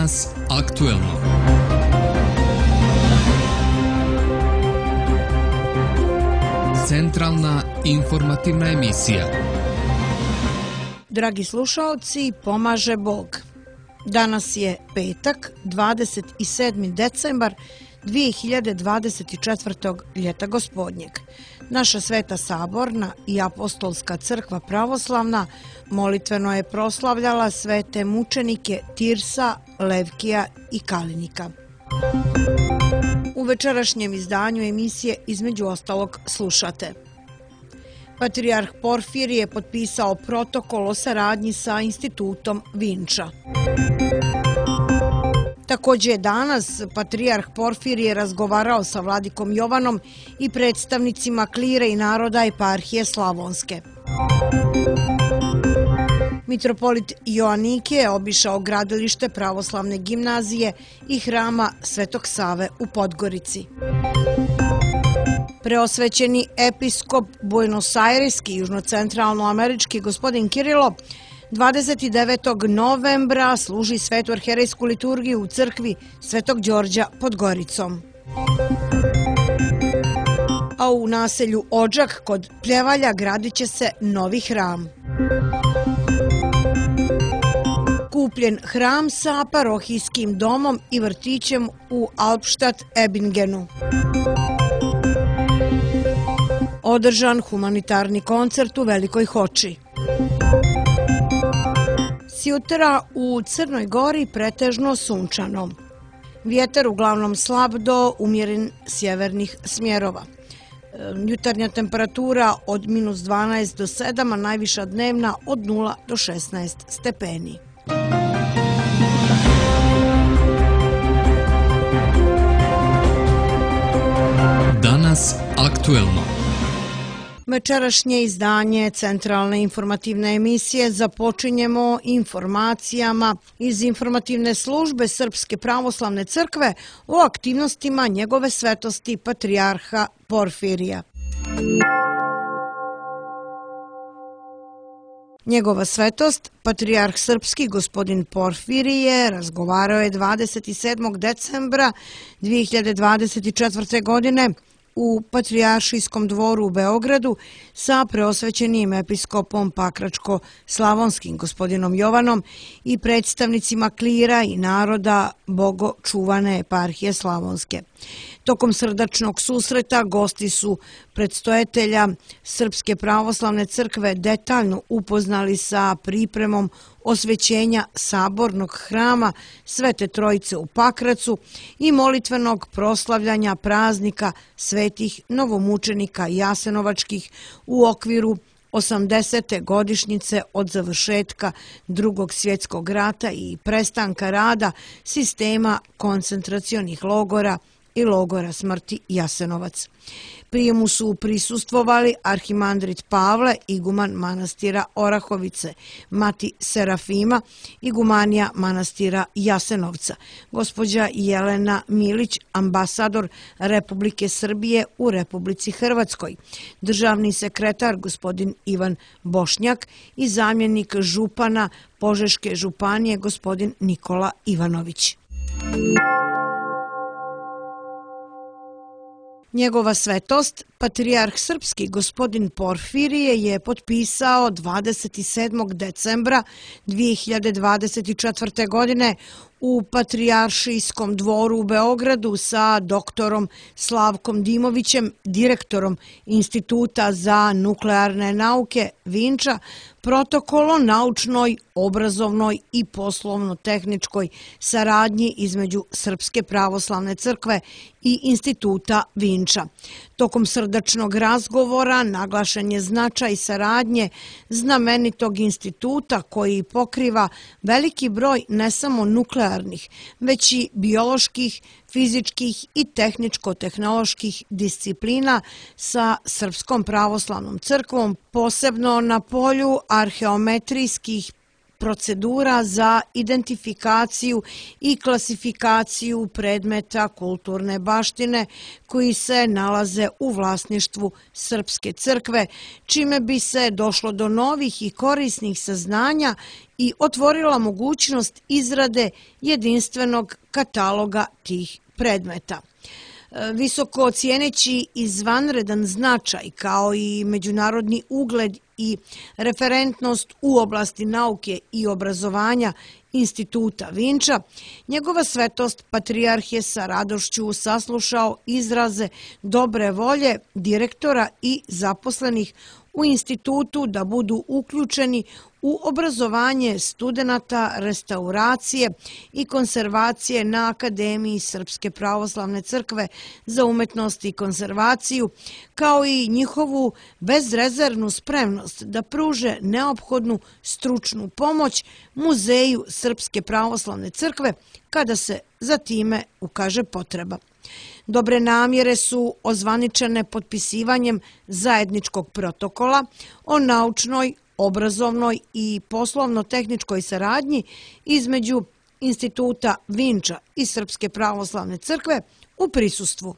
Danas aktuelno. Centralna informativna emisija. Dragi slušaoci, pomaže Bog. Danas je petak, 27. decembar 2024. ljeta gospodnjeg. Naša Sveta Saborna i Apostolska crkva pravoslavna molitveno je proslavljala svete mučenike Tirsa, Levkija i Kalinika. U večerašnjem izdanju emisije između ostalog slušate. Patrijarh Porfirije je potpisao protokol o saradnji sa institutom Vinča. Također je danas Patrijarh Porfirije razgovarao sa vladikom Jovanom i predstavnicima klira i naroda eparhije Slavonske. Mitropolit Joanike je obišao gradilište pravoslavne gimnazije i hrama Svetog Save u Podgorici. Preosvećeni episkop buenosajreski južnocentralnoamerički gospodin Kirilo 29. novembra služi svetu arherejsku liturgiju u crkvi Svetog Đorđa pod Goricom. A u naselju Odžak kod Pljevalja gradit će se novi hram. Kupljen hram sa parohijskim domom i vrtićem u Albstadt-Ebingenu. Održan humanitarni koncert u Velikoj Hoči. Sjutra u Crnoj Gori pretežno sunčano. Vjetar uglavnom slab do umjeren sjevernih smjerova. Jutarnja temperatura od -12 do 7, a najviša dnevna od 0 do 16 stepeni. Danas aktuelno. Večerašnje izdanje Centralne informativne emisije započinjemo informacijama iz informativne službe Srpske pravoslavne crkve o aktivnostima njegove svetosti Patrijarha Porfirija. Njegova svetost, Patrijarh Srpski gospodin Porfirije, razgovarao je 27. decembra 2024. godine u Patrijaršijskom dvoru u Beogradu sa preosvećenim episkopom Pakračko-slavonskim gospodinom Jovanom i predstavnicima klira i naroda bogočuvane eparhije Slavonske. Tokom srdačnog susreta gosti su predstojatelja Srpske pravoslavne crkve detaljno upoznali sa pripremom osvećenja sabornog hrama Svete Trojice u Pakracu i molitvenog proslavljanja praznika svetih novomučenika jasenovačkih u okviru 80. godišnjice od završetka Drugog svjetskog rata i prestanka rada sistema koncentracionih logora i logora smrti Jasenovac. Prijemu su prisustvovali arhimandrit Pavle, iguman manastira Orahovice, mati Serafima, igumanija manastira Jasenovca, gospođa Jelena Milić, ambasador Republike Srbije u Republici Hrvatskoj, državni sekretar gospodin Ivan Bošnjak i zamjenik župana Požeške županije gospodin Nikola Ivanović. Njegova svetost, Patrijarh Srpski gospodin Porfirije je potpisao 27. decembra 2024. godine u Patrijaršijskom dvoru u Beogradu sa doktorom Slavkom Dimovićem, direktorom Instituta za nuklearne nauke Vinča, protokol o naučnoj, obrazovnoj i poslovno-tehničkoj saradnji između Srpske pravoslavne crkve i Instituta Vinča. Tokom srdačnog razgovora naglašen je značaj saradnje znamenitog instituta koji pokriva veliki broj ne samo nuklearnih, već i bioloških, fizičkih i tehničko-tehnoloških disciplina sa Srpskom pravoslavnom crkvom, posebno na polju arheometrijskih procedura za identifikaciju i klasifikaciju predmeta kulturne baštine koji se nalaze u vlasništvu Srpske crkve, čime bi se došlo do novih i korisnih saznanja i otvorila mogućnost izrade jedinstvenog kataloga tih predmeta. Visoko cijeneći izvanredan značaj kao i međunarodni ugled i referentnost u oblasti nauke i obrazovanja Instituta Vinča, njegova svetost patrijarh je sa radošću saslušao izraze dobre volje direktora i zaposlenih u institutu da budu uključeni u obrazovanje studenata restauracije i konzervacije na Akademiji Srpske pravoslavne crkve za umetnost i konzervaciju, kao i njihovu bezrezervnu spremnost da pruže neophodnu stručnu pomoć Muzeju Srpske pravoslavne crkve kada se za time ukaže potreba. Dobre namjere su ozvaničene potpisivanjem zajedničkog protokola o naučnoj, obrazovnoj i poslovno-tehničkoj saradnji između Instituta Vinča i Srpske pravoslavne crkve u prisustvu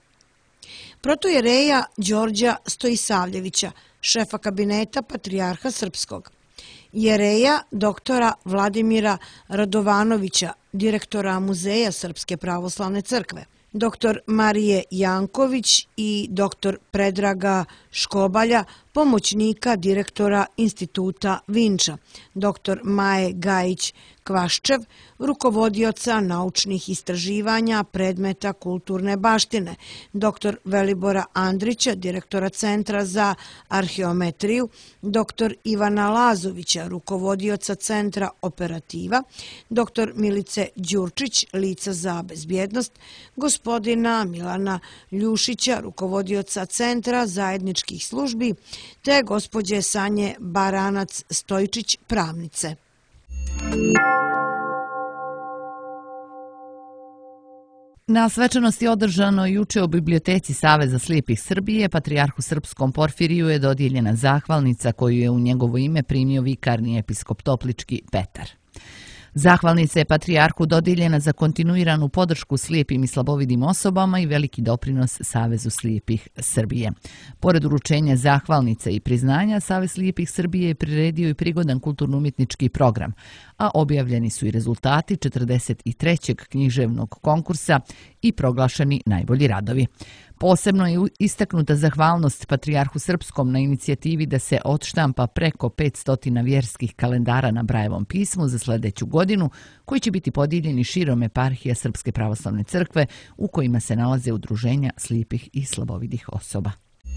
protojereja Đorđa Stojisavljevića, šefa kabineta Patrijarha Srpskog, jereja doktora Vladimira Radovanovića, direktora Muzeja Srpske pravoslavne crkve, dr. Marije Janković i dr. Predraga Škobalja, pomoćnika direktora Instituta Vinča, dr. Maje Gajić-Kvaščev, rukovodioca naučnih istraživanja predmeta kulturne baštine, dr. Velibora Andrića, direktora Centra za arheometriju, dr. Ivana Lazovića, rukovodioca Centra operativa, dr. Milice Đurčić, lica za bezbjednost, gospodina Milana Ljušića, rukovodioca Centra zajedničkih službi, te gospođe Sanje Baranac-Stojčić, pravnice. Na svečanosti održano juče u Biblioteci Saveza slijepih Srbije, Patrijarhu Srpskom Porfiriju je dodijeljena zahvalnica koju je u njegovo ime primio vikarni episkop Toplički Petar. Zahvalnica je Patrijarhu dodijeljena za kontinuiranu podršku slijepim i slabovidim osobama i veliki doprinos Savezu slijepih Srbije. Pored uručenja zahvalnice i priznanja, Savez slijepih Srbije je priredio i prigodan kulturno-umjetnički program, a objavljeni su i rezultati 43. književnog konkursa i proglašeni najbolji radovi. Posebno je istaknuta zahvalnost Patrijarhu Srpskom na inicijativi da se odštampa preko 500 vjerskih kalendara na Brajevom pismu za sljedeću godinu, koji će biti podijeljeni širom eparhija Srpske pravoslavne crkve u kojima se nalaze udruženja slijepih i slabovidih osoba.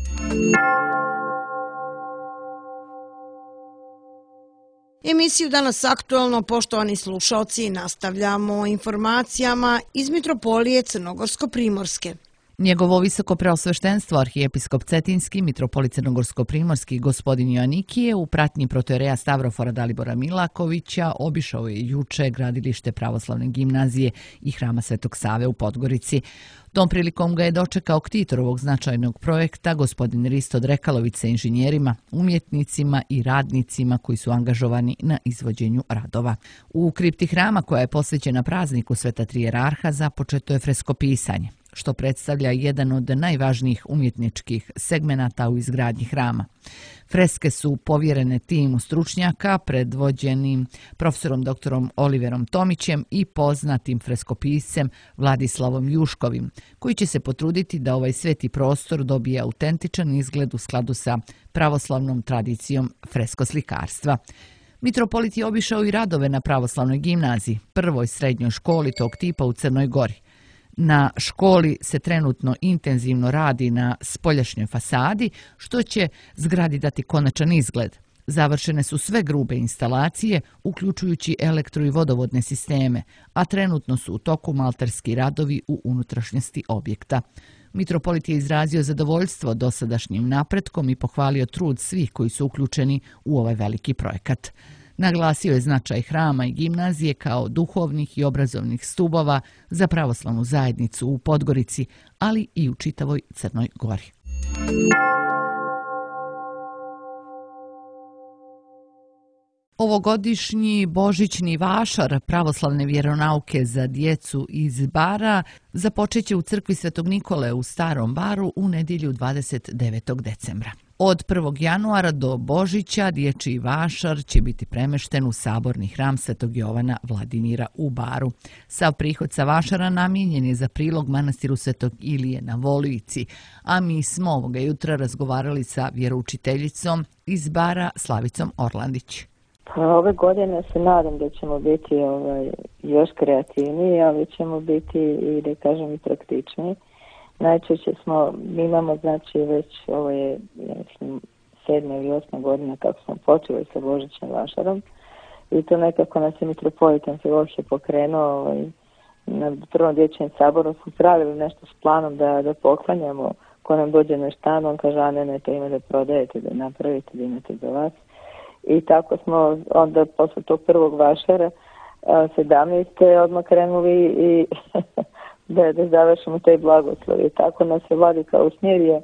Emisiju Danas aktualno, poštovani slušalci, nastavljamo informacijama iz Mitropolije Crnogorsko-Primorske. Njegovo visoko preosveštenstvo arhijepiskop Cetinski, mitropolit Crnogorsko-Primorski gospodin Joannikije u pratnji protojereja Stavrofora Dalibora Milakovića obišao je juče gradilište pravoslavne gimnazije i hrama Svetog Save u Podgorici. Tom prilikom ga je dočekao ktitor ovog značajnog projekta, gospodin Risto Drekalović, sa inženjerima, umjetnicima i radnicima koji su angažovani na izvođenju radova. U kripti hrama, koja je posvećena prazniku Sveta Trijerarha, započeto je freskopisanje, što predstavlja jedan od najvažnijih umjetničkih segmenata u izgradnji hrama. Freske su povjerene timu stručnjaka predvođenim profesorom doktorom Oliverom Tomićem i poznatim freskopiscem Vladislavom Juškovim, koji će se potruditi da ovaj sveti prostor dobije autentičan izgled u skladu sa pravoslavnom tradicijom freskoslikarstva. Mitropolit je obišao i radove na pravoslavnoj gimnaziji, prvoj srednjoj školi tog tipa u Crnoj Gori. Na školi se trenutno intenzivno radi na spoljašnjoj fasadi, što će zgradi dati konačan izgled. Završene su sve grube instalacije, uključujući elektro- i vodovodne sisteme, a trenutno su u toku malterski radovi u unutrašnjosti objekta. Mitropolit je izrazio zadovoljstvo dosadašnjim napretkom i pohvalio trud svih koji su uključeni u ovaj veliki projekat. Naglasio je značaj hrama i gimnazije kao duhovnih i obrazovnih stubova za pravoslavnu zajednicu u Podgorici, ali i u čitavoj Crnoj Gori. Ovogodišnji božićni vašar pravoslavne vjeronauke za djecu iz Bara započeće u crkvi Svetog Nikole u Starom Baru u nedjelju 29. decembra. Od 1. januara do Božića dječji vašar će biti premešten u saborni hram Svetog Jovana Vladimira u Baru. Sav prihod sa vašara namijenjen je za prilog manastiru Svetog Ilije na Volujici, a mi smo ovoga jutra razgovarali sa vjeroučiteljicom iz Bara Slavicom Orlandić. Pa ove godine se nadam da ćemo biti još kreativniji, ali ćemo biti i da kažem i praktičniji. Najčešće mi imamo znači već ovo je 7. ili 8. godina kako smo počeli sa božićnim vašarom i to nekako nas je mitropolit Amfilohije pokrenuo na prvom dječjem saboru smo pravili nešto s planom da poklanjamo ko nam dođe na štan, on kaže ne, to ima da prodajete, da napravite, da imate za vas. I tako smo onda posle tog prvog vašara 17. odmah krenuli i da završimo taj blagoslov. I tako nas je Vladika usmjerio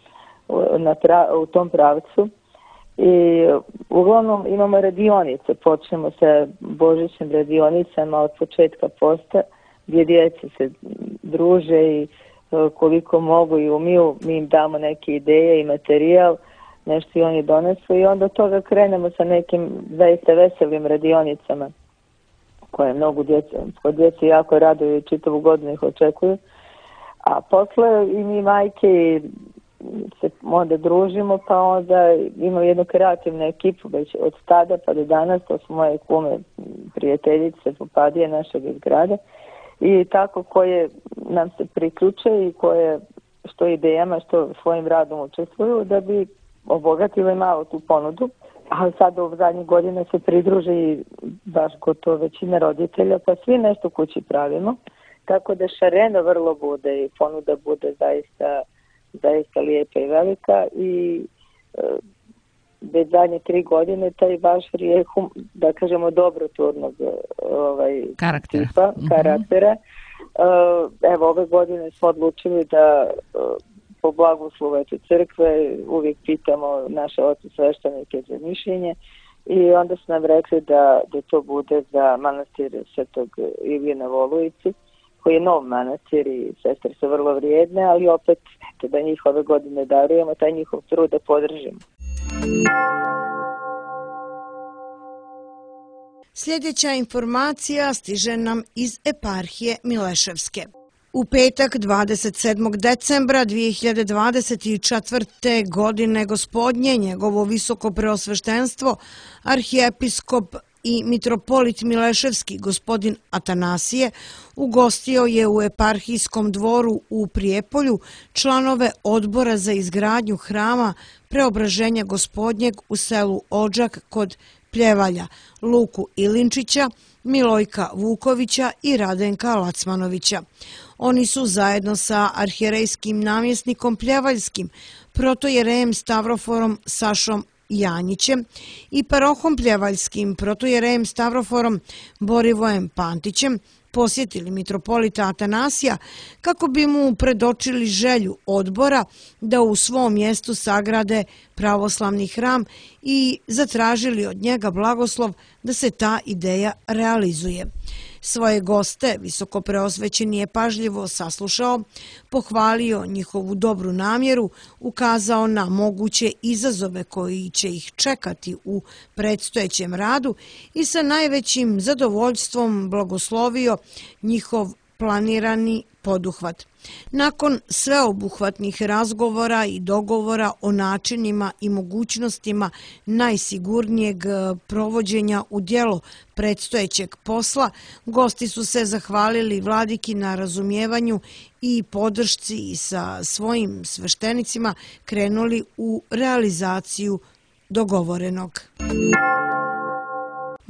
u tom pravcu. I uglavnom imamo radionice, počnemo sa božićnim radionicama od početka posta, gdje djece se druže i koliko mogu i umiju, mi im damo neke ideje i materijal, nešto i oni donesu i onda od toga krenemo sa nekim zaista veselim radionicama koje mnogo djece jako raduju i čitavu godinu ih očekuju. A posle i mi majke se onda družimo, pa onda imamo jednu kreativnu ekipu već od tada pa do danas, to su moje kume, prijateljice, popadije našeg iz grada i tako koje nam se priključe i koje što idejama, što svojim radom učestvuju da bi obogatili malo tu ponudu. A sad u zadnjih godina se pridruže i baš gotovo većina roditelja, pa svi nešto kući pravimo. Tako da šarena vrlo bude i ponuda bude zaista lijepa i velika i već zadnje 3 godine taj vašar je, da kažemo, dobrotvornog karaktera. Evo, ove godine smo odlučili da po blagoslovu crkve uvijek pitamo naše oce sveštenike za mišljenje i onda su nam rekli da to bude za manastir Svetog Ilije na Volujici, koji je nov manastir i sestre su vrlo vrijedne, ali opet da njih ove godine darujemo, taj njihov trud da podržimo. Sljedeća informacija stiže nam iz eparhije Mileševske. U petak 27. decembra 2024. godine Gospodnje, njegovo visoko preosveštenstvo, arhijepiskop i mitropolit Mileševski gospodin Atanasije ugostio je u eparhijskom dvoru u Prijepolju članove odbora za izgradnju hrama Preobraženja Gospodnjeg u selu Odžak kod Pljevalja, Luku Ilinčića, Milojka Vukovića i Radenka Lacmanovića. Oni su zajedno sa arhijerejskim namjesnikom Pljevaljskim, protojerejem Stavroforom Sašom Janjićem i parohom Pljevaljskim, protojerejem Stavroforom Borivojem Pantićem posjetili mitropolita Atanasija kako bi mu predočili želju odbora da u svom mjestu sagrade pravoslavni hram i zatražili od njega blagoslov da se ta ideja realizuje. Svoje goste visoko preosvećeni je pažljivo saslušao, pohvalio njihovu dobru namjeru, ukazao na moguće izazove koji će ih čekati u predstojećem radu i sa najvećim zadovoljstvom blagoslovio njihov planirani poduhvat. Nakon sveobuhvatnih razgovora i dogovora o načinima i mogućnostima najsigurnijeg provođenja u djelo predstojećeg posla, gosti su se zahvalili vladiki na razumijevanju i podršci i sa svojim sveštenicima krenuli u realizaciju dogovorenog.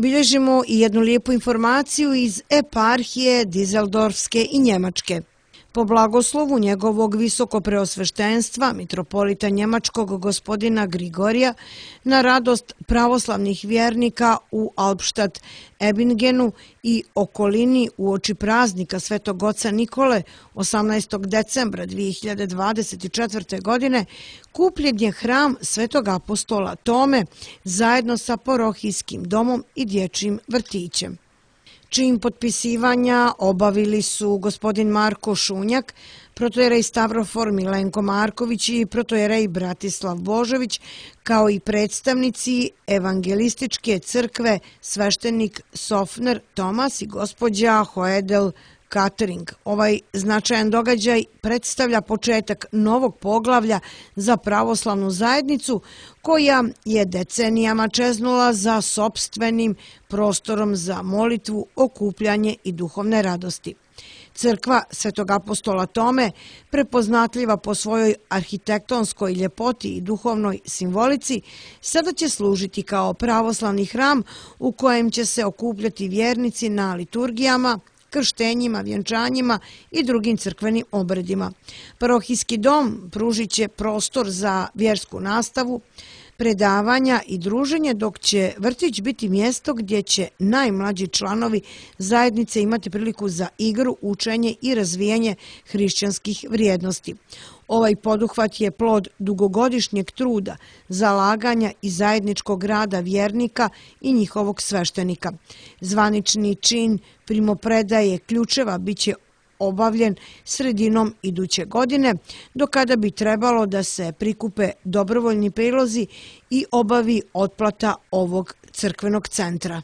Bilježimo i jednu lijepu informaciju iz eparhije Dizeldorfske i Njemačke. Po blagoslovu njegovog visokopreosveštenstva, mitropolita njemačkog gospodina Grigorija, na radost pravoslavnih vjernika u Albstadt Ebingenu i okolini uoči praznika Svetog oca Nikole 18. decembra 2024. godine, kupljen je hram Svetog apostola Tome zajedno sa parohijskim domom i dječjim vrtićem. Čijim potpisivanja obavili su gospodin Marko Šunjak, protojerej Stavrofor Milenko Marković i protojerej Bratislav Božović, kao i predstavnici Evangelističke crkve sveštenik Sofner Tomas i gospođa Hoedel Catering. Ovaj značajan događaj predstavlja početak novog poglavlja za pravoslavnu zajednicu koja je decenijama čeznula za sopstvenim prostorom za molitvu, okupljanje i duhovne radosti. Crkva Svetog apostola Tome, prepoznatljiva po svojoj arhitektonskoj ljepoti i duhovnoj simbolici, sada će služiti kao pravoslavni hram u kojem će se okupljati vjernici na liturgijama, krštenjima, vjenčanjima i drugim crkvenim obredima. Parohijski dom pružit će prostor za vjersku nastavu, predavanja i druženje, dok će vrtić biti mjesto gdje će najmlađi članovi zajednice imati priliku za igru, učenje i razvijanje hrišćanskih vrijednosti. Ovaj poduhvat je plod dugogodišnjeg truda, zalaganja i zajedničkog rada vjernika i njihovog sveštenika. Zvanični čin primopredaje ključeva biće obavljen sredinom iduće godine, do kada bi trebalo da se prikupe dobrovoljni prilozi i obavi otplata ovog crkvenog centra.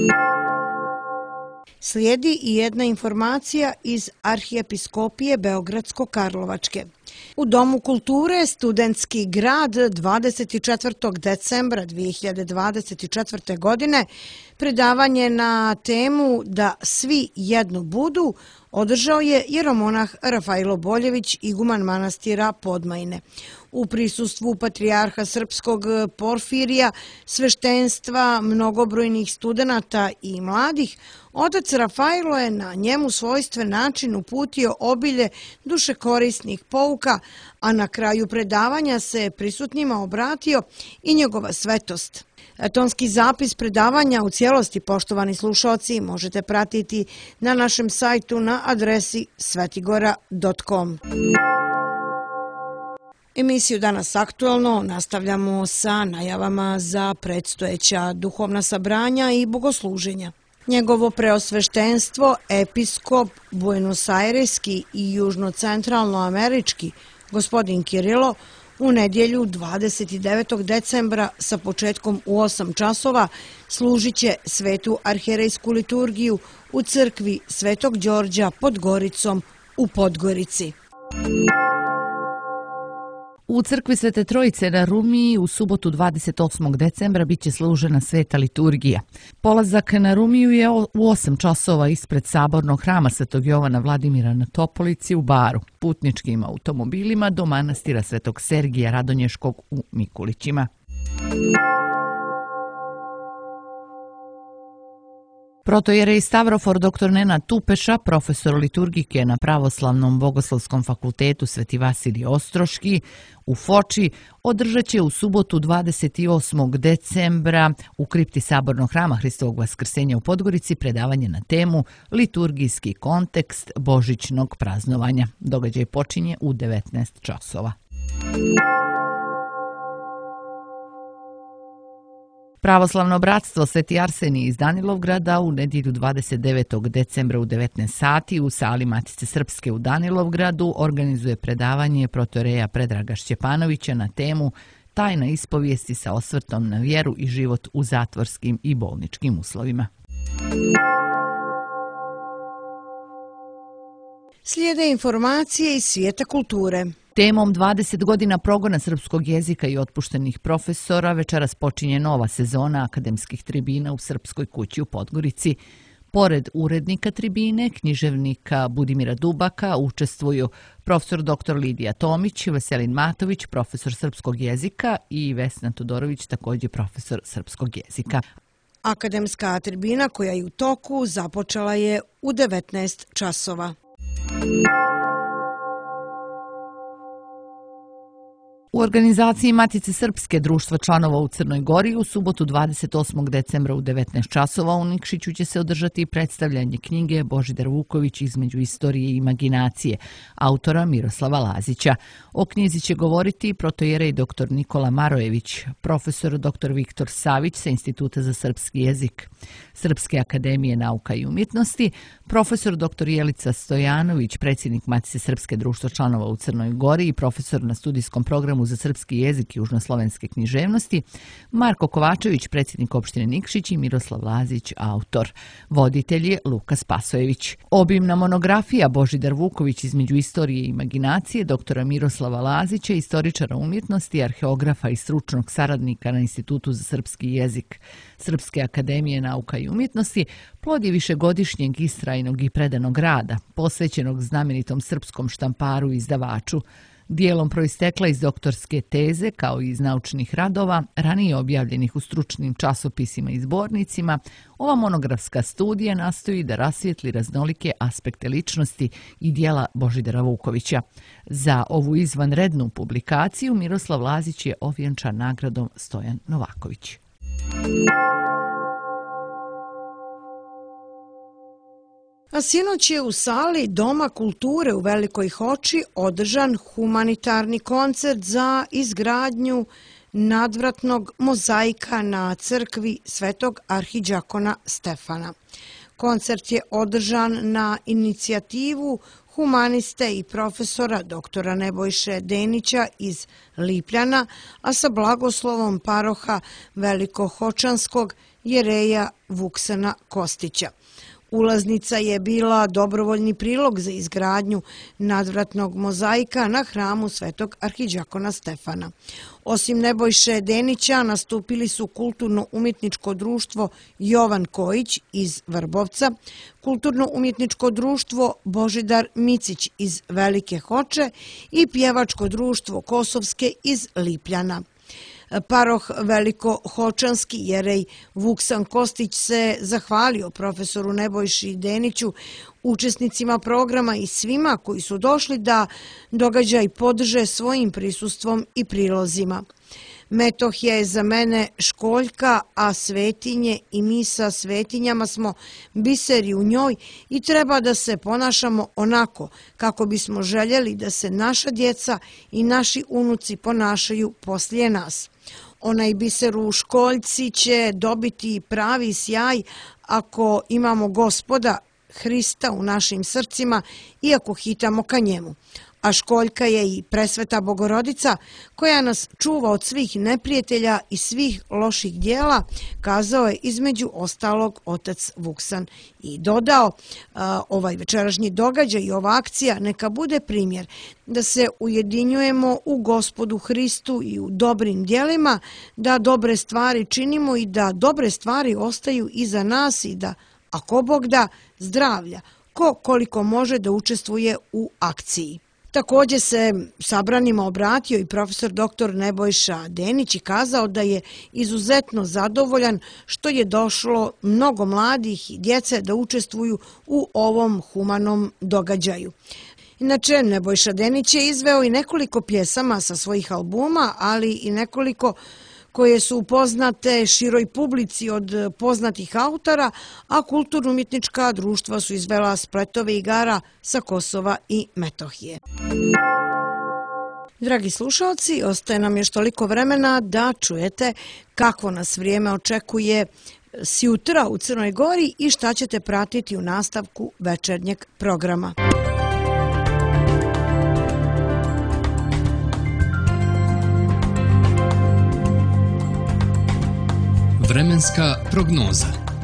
Slijedi i jedna informacija iz Arhijepiskopije Beogradsko-Karlovačke. U Domu kulture Studentski grad 24. decembra 2024. godine predavanje na temu Da svi jedno budu održao je jeromonah Rafailo Boljević, iguman manastira Podmajine. U prisustvu patrijarha srpskog Porfirija, sveštenstva, mnogobrojnih studenata i mladih, otac Rafailo je na njemu svojstven način uputio obilje dušekorisnih pouka, a na kraju predavanja se prisutnima obratio i njegova svetost. Tonski zapis predavanja u cijelosti, poštovani slušalci, možete pratiti na našem sajtu na adresi svetigora.com. Emisiju Danas aktuelno nastavljamo sa najavama za predstojeća duhovna sabranja i bogosluženja. Njegovo preosveštenstvo, episkop buenosajreski i južno-centralnoamerički, gospodin Kirilo, u nedjelju 29. decembra sa početkom u 8 časova služit će svetu arhijerejsku liturgiju u crkvi Svetog Đorđa pod Goricom u Podgorici. U crkvi Svete Trojice na Rumiji u subotu 28. decembra biće služena sveta liturgija. Polazak na Rumiju je u 8 časova ispred sabornog hrama Svetog Jovana Vladimira na Topolici u Baru, putničkim automobilima do manastira Svetog Sergija Radonješkog u Mikulićima. Protojerej Stavrofor dr. Nenad Tupeša, profesor liturgike na Pravoslavnom bogoslovskom fakultetu Sveti Vasilij Ostroški u Foči, održat će u subotu 28. decembra u kripti sabornog hrama Hristovog Vaskrsenja u Podgorici predavanje na temu Liturgijski kontekst božićnog praznovanja. Događaj počinje u 19 časova. Pravoslavno bratstvo Sveti Arsenij iz Danilovgrada u nedjelju 29. decembra u 19 sati u sali Matice Srpske u Danilovgradu organizuje predavanje protoreja Predraga Šćepanovića na temu Tajna ispovijesti sa osvrtom na vjeru i život u zatvorskim i bolničkim uslovima. Slijede informacije iz svijeta kulture. Temom 20 godina progona srpskog jezika i otpuštenih profesora večeras počinje nova sezona akademskih tribina u Srpskoj kući u Podgorici. Pored urednika tribine, književnika Budimira Dubaka, učestvuju profesor dr. Lidija Tomić, Veselin Matović, profesor srpskog jezika i Vesna Todorović, također profesor srpskog jezika. Akademska tribina koja je u toku započela je u 19 časova. U organizaciji Matice Srpske društva članova u Crnoj Gori u subotu 28. decembra u 19 časova u Nikšiću će se održati predstavljanje knjige Božidar Vuković između istorije i imaginacije, autora Miroslava Lazića. O knjizi će govoriti protojerej dr. Nikola Marojević, profesor dr. Viktor Savić sa Instituta za srpski jezik Srpske akademije nauka i umjetnosti, profesor dr. Jelica Stojanović, predsjednik Matice Srpske društva članova u Crnoj Gori i profesor na studijskom programu za srpski jezik i južnoslovenske književnosti, Marko Kovačević, predsjednik opštine Nikšić i Miroslav Lazić, autor. Voditelj je Luka Spasojević. Obimna monografija Božidar Vuković između istorije i imaginacije doktora Miroslava Lazića, istoričara umjetnosti, arheografa i stručnog saradnika na Institutu za srpski jezik Srpske akademije nauka i umjetnosti, plod je višegodišnjeg istrajnog i predanog rada, posvećenog znamenitom srpskom štamparu i izdavaču. Dijelom proistekla iz doktorske teze, kao i iz naučnih radova, ranije objavljenih u stručnim časopisima i zbornicima, ova monografska studija nastoji da rasvijetli raznolike aspekte ličnosti i dijela Božidara Vukovića. Za ovu izvanrednu publikaciju Miroslav Lazić je ovjenčan nagradom Stojan Novaković. A sinoć je u sali Doma kulture u Velikoj Hoči održan humanitarni koncert za izgradnju nadvratnog mozaika na crkvi Svetog arhidžakona Stefana. Koncert je održan na inicijativu humaniste i profesora doktora Nebojše Denića iz Lipljana, a sa blagoslovom paroha Velikohočanskog jereja Vuksana Kostića. Ulaznica je bila dobrovoljni prilog za izgradnju nadvratnog mozaika na hramu Svetog arhidžakona Stefana. Osim Nebojše Denića nastupili su Kulturno-umjetničko društvo Jovan Kojić iz Vrbovca, Kulturno-umjetničko društvo Božidar Micić iz Velike Hoče i Pjevačko društvo Kosovske iz Lipljana. Paroh Velikohočanski jerej Vuksan Kostić se zahvalio profesoru Nebojši Deniću, učesnicima programa i svima koji su došli da događaj podrže svojim prisustvom i prilozima. Metohija je za mene školjka, a svetinje i mi sa svetinjama smo biseri u njoj i treba da se ponašamo onako kako bismo željeli da se naša djeca i naši unuci ponašaju poslije nas. Onaj biser u školjci će dobiti pravi sjaj ako imamo Gospoda Hrista u našim srcima i ako hitamo ka njemu. A školjka je i presveta Bogorodica koja nas čuva od svih neprijatelja i svih loših dijela, kazao je između ostalog otac Vuksan i dodao, ovaj večerašnji događaj i ova akcija neka bude primjer da se ujedinjujemo u Gospodu Hristu i u dobrim dijelima, da dobre stvari činimo i da dobre stvari ostaju iza nas i da, ako Bog da, zdravlja, ko koliko može da učestvuje u akciji. Također se sabranima obratio i profesor dr. Nebojša Denić i kazao da je izuzetno zadovoljan što je došlo mnogo mladih i djece da učestvuju u ovom humanom događaju. Inače, Nebojša Denić je izveo i nekoliko pjesama sa svojih albuma, ali i nekoliko koje su poznate široj publici od poznatih autora, a kulturno-umjetnička društva su izvela spletove igara sa Kosova i Metohije. Dragi slušalci, ostaje nam još toliko vremena da čujete kakvo nas vrijeme očekuje sjutra u Crnoj Gori i šta ćete pratiti u nastavku večernjeg programa. Vremenska prognoza.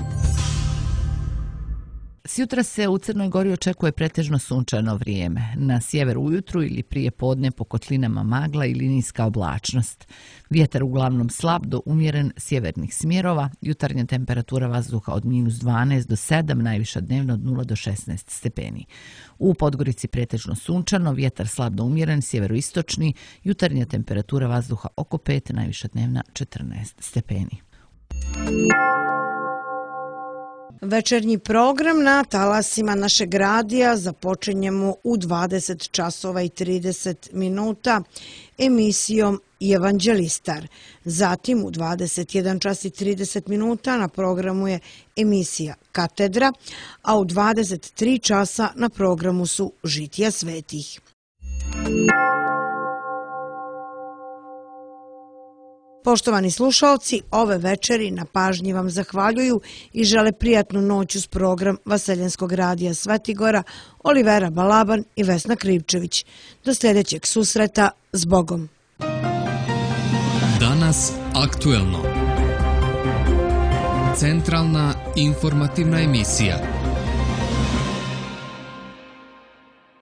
Sjutra se u Crnoj Gori očekuje pretežno sunčano vrijeme. Na sjeveru ujutru ili prije podne po kotlinama magla i linijska oblačnost. Vjetar uglavnom slab do umjeren sjevernih smjerova. Jutarnja temperatura vazduha od -12 do 7, najviša dnevno od 0 do 16 stepeni. U Podgorici pretežno sunčano, vjetar slab do umjeren sjeveroistočni. Jutarnja temperatura vazduha oko 5, najviša dnevna 14 stepeni. Večernji program na talasima našeg radija započinjemo u 20 časova i 30 minuta emisijom Evanđelistar. Zatim u 21 čas i 30 minuta na programu je emisija Katedra, a u 23 časa na programu su Žitija svetih. Poštovani slušalci, ove večeri na pažnji vam zahvaljuju i žele prijatnu noć uz program Vaseljenskog radija Svetigora, Olivera Balaban i Vesna Krivčević. Do sljedećeg susreta, s Bogom. Danas aktuelno. Centralna informativna emisija.